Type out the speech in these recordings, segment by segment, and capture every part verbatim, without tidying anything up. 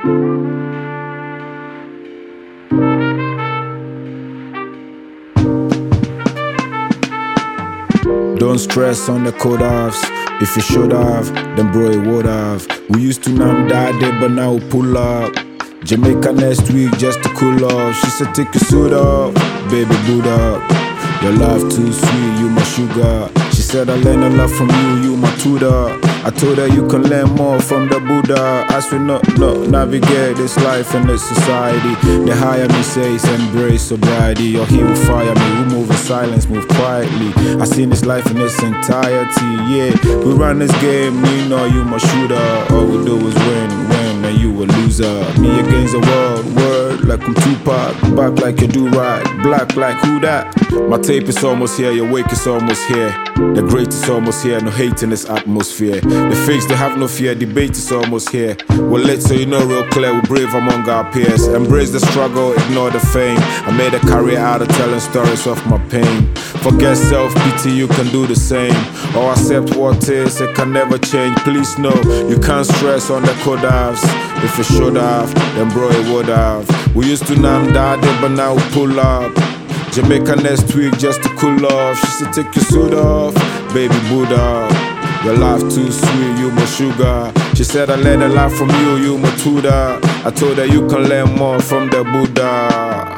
Don't stress on the code offs. If you should have, then bro, it would have. We used to nam daddy, but now we pull up. Jamaica next week just to cool off. She said, take your suit off, baby, boot up. Your love too sweet, you my sugar. She said, I learned a lot from you, you my tutor. I told her you can learn more from the Buddha. As we not, not navigate this life and this society, the higher me says embrace sobriety, or he will fire me. We move in silence, move quietly. I seen this life in its entirety. Yeah, we run this game, you know you my shooter. All we do is win, win, and you a loser. Me against the world, word like I'm Tupac. Back like you do right, black like who that? My tape is almost here, your wake is almost here. The great is almost here, no hate in this atmosphere. The fakes, they have no fear, debate is almost here. We're lit so you know real clear, we're brave among our peers. Embrace the struggle, ignore the fame. I made a career out of telling stories of my pain. Forget self-pity, you can do the same. Or accept what is, it can never change. Please know, you can't stress on the code offs. If you should have, then bro, it would have. We used to nam daddy, but now we pull up. Jamaica next week just to cool off. She said, take your suit off, baby, Buddha. Your life too sweet, you my sugar. She said, I learned a lot from you, you my tutor. I told her you can learn more from the Buddha.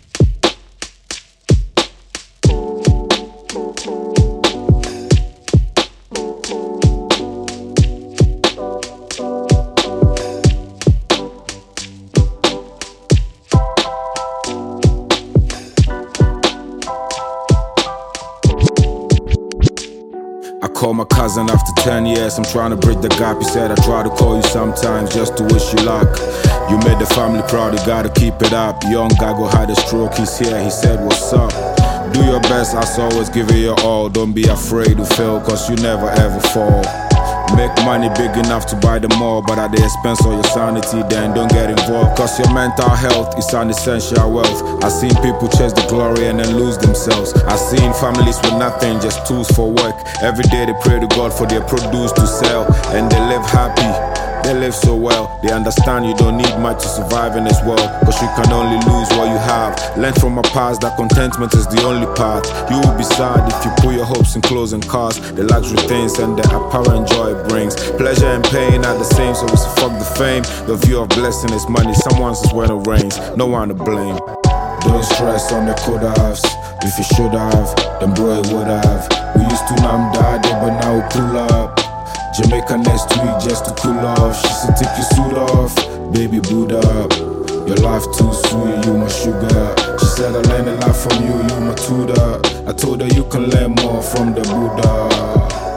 I called my cousin after ten years, I'm trying to bridge the gap. He said I try to call you sometimes just to wish you luck. You made the family proud, you gotta keep it up. Young guy go had a stroke, he's here, he said what's up. Do your best, as always, give it your all. Don't be afraid to fail, cause you never ever fall. Make money big enough to buy them all, but at the expense of your sanity, then don't get involved. Cause your mental health is an essential wealth. I've seen people chase the glory and then lose themselves. I've seen families with nothing, just tools for work. Every day they pray to God for their produce to sell, and they live happy. They live so well, they understand you don't need much to survive in this world, cause you can only lose what you have. Learn from my past that contentment is the only path. You will be sad if you put your hopes in clothes and cars, the luxury things and the apparent joy it brings. Pleasure and pain are the same, so it's fuck the fame. The view of blessing is money, someone's is when it rains, no one to blame. Don't stress on the code offs. If you should have, then bro, it would have. We used to nam daddy, but now we pull up. Jamaica next week just to cool off. She said take your suit off, baby, boot up. Your life too sweet, you my sugar. She said I learned a lot from you, you my tutor. I told her you can learn more from the Buddha.